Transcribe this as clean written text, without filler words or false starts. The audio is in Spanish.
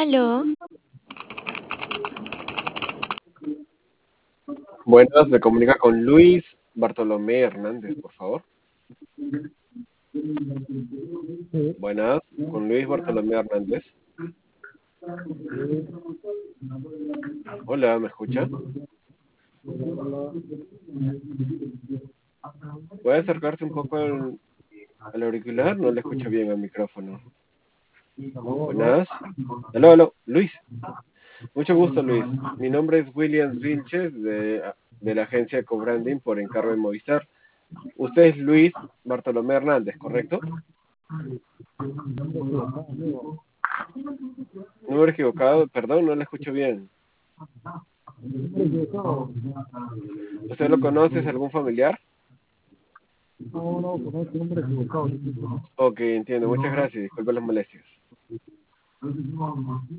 Aló, Buenas, me comunica con Luis Bartolomé Hernández, por favor. Buenas, con Luis Bartolomé Hernández. Hola, ¿me escucha? ¿Puede acercarse un poco al auricular? No le escucho bien al micrófono. Buenas. Aló, aló, Luis. Mucho gusto, Luis. Mi nombre es Williams Vilches de la agencia Cobranding por encargo de Movistar. Usted es Luis Bartolomé Hernández, ¿correcto? Número equivocado, perdón, no le escucho bien. ¿Usted lo conoce? ¿Es algún familiar? No, no, con este nombre equivocado. Ok, entiendo. Muchas gracias. Disculpe las molestias.